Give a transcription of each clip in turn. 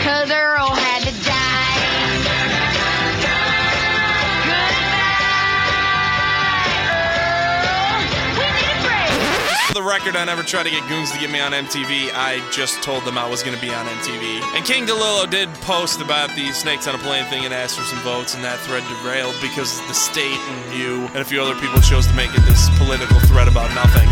'cause Earl had to die. For the record, I never tried to get goons to get me on MTV. I just told them I was going to be on MTV. And King DeLillo did post about the Snakes on a Plane thing and asked for some votes, and that thread derailed because the state and you and a few other people chose to make it this political thread about nothing.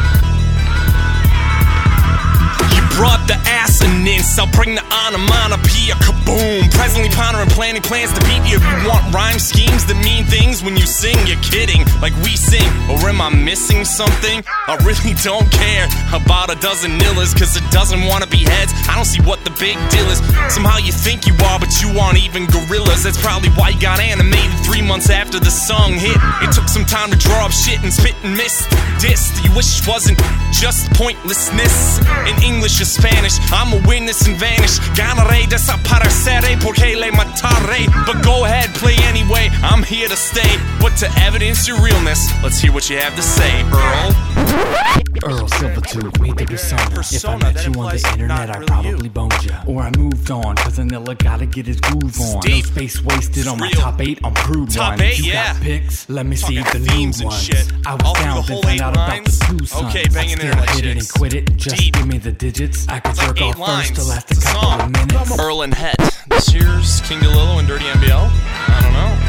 Brought the assonance, I'll bring the onomatopoeia, kaboom. Presently pondering, planning plans to beat you. If you want rhyme schemes that mean things when you sing, you're kidding, like we sing. Or am I missing something? I really don't care about a dozen nillas, cause it doesn't want to be heads. I don't see what the big deal is. Somehow you think you are, but you aren't even gorillas. That's probably why you got animated 3 months after the song hit. It took some time to draw up shit and spit and miss. Dissed, you wish wasn't just pointlessness. In English or Spanish, I'm a witness and vanish. Ganaré, desapareceré, porque le mataré. But go ahead, play anyway, I'm here to stay. But to evidence your realness, let's hear what you have to say, Earl. Earl Silvertooth made the persona. If I met you on the internet, I probably boned ya. Or I moved on, cause Anilla gotta get his groove on. No space wasted on my top 8 on crude top ones. 8, you yeah. got pics? Let me see the new themes ones. and shit. I was All down, through the then whole found 8 out about the lines? two sons. Okay, banging I in still like hit it and chicks. quit it. Just Deep. give me the digits. I could It's like jerk 8 off lines. first to last It's a a couple song. of minutes. Earl and Het. This year's King DeLillo and Dirty NBL? I don't know.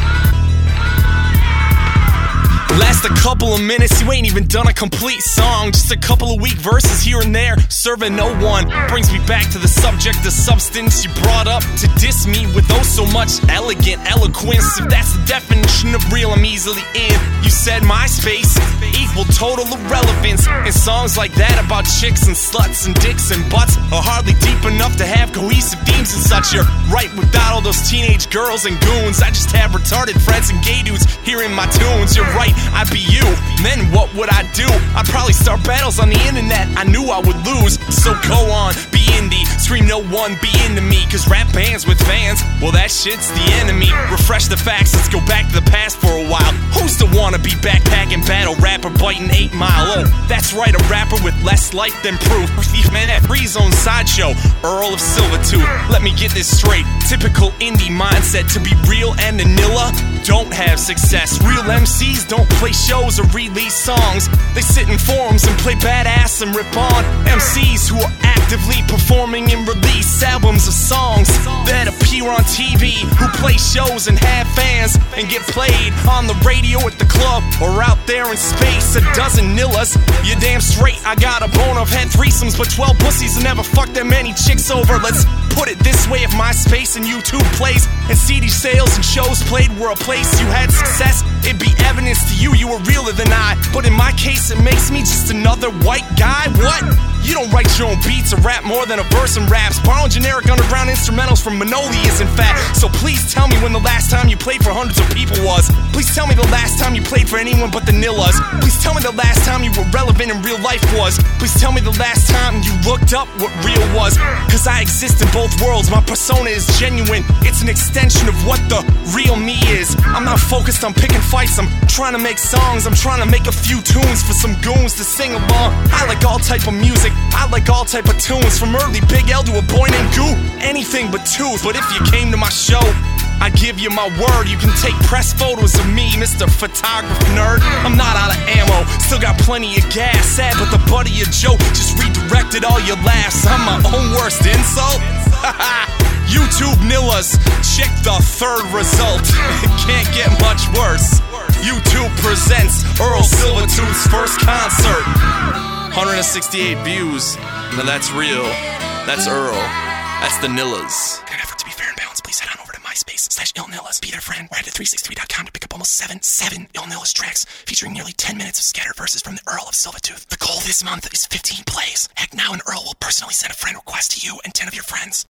Last a couple of minutes, you ain't even done a complete song. Just a couple of weak verses here and there, serving no one. Brings me back to the subject of substance you brought up to diss me with oh so much elegant eloquence. If that's the definition of real, I'm easily in. You said MySpace equal total irrelevance. And songs like that about chicks and sluts and dicks and butts are hardly deep enough to have cohesive themes and such. You're right without all those teenage girls and goons. I just have retarded friends and gay dudes hearing my tunes. You're right, I'd be you, then what would I do? I'd probably start battles on the internet, I knew I would lose. So go on, be indie, scream no one, be into me. Cause rap bands with fans, well that shit's the enemy. Refresh the facts, let's go back to the past for a while. Who's the wannabe backpacking battle rapper biting 8 Mile? Oh, that's right, a rapper with less life than proof. Man, that Free Zone sideshow, Earl of Silvertooth. Let me get this straight, typical indie mindset. To be real and vanilla, don't have success. Real MCs don't play shows or release songs. They sit in forums and play badass and rip on MCs who are actively performing and release albums of songs that appear on TV, who play shows and have fans and get played on the radio at the club or out there in space. A dozen nillas, you're damn straight. I got a bone, I've had threesomes, but 12 pussies and never fucked that many chicks over. Let's put it this way, if MySpace and YouTube plays and CD sales and shows played were a place you had success, it'd be evidence to you were realer than I. But in my case, it makes me just another white guy. What? You don't write your own beats or rap more than a verse in raps. Borrowing generic underground instrumentals from Manoli isn't fat. So please tell me when the last time you played for hundreds of people was. Please tell me the last time you played for anyone but the Nillas. Please tell me the last time you were relevant in real life was. Please tell me the last time you looked up what real was. Cause I exist in both worlds, my persona is genuine. It's an extension of what the real me is. I'm not focused on picking fights, I'm trying to make songs. I'm trying to make a few tunes for some goons to sing along. I like all type of music, I like all type of tunes. From early Big L to a boy named Goo, anything but tooth. But if you came to my show, I give you my word, you can take press photos of me, Mr. Photographer Nerd. I'm not out of ammo, still got plenty of gas. Sad but the butt of your joke just redirected all your laughs. I'm my own worst insult. YouTube Nillas, check the third result. It can't get much worse. YouTube presents Earl Silvertooth's first concert. 168 views. Now that's real. That's Earl. That's the Nillas. In an effort to be fair and balanced, please head on over to MySpace/IllNillas. Be their friend. Or head to 363.com to pick up almost 7 Ill Nillas tracks featuring nearly 10 minutes of scattered verses from the Earl of Silvertooth. The goal this month is 15 plays. Heck, now an Earl will personally send a friend request to you and 10 of your friends.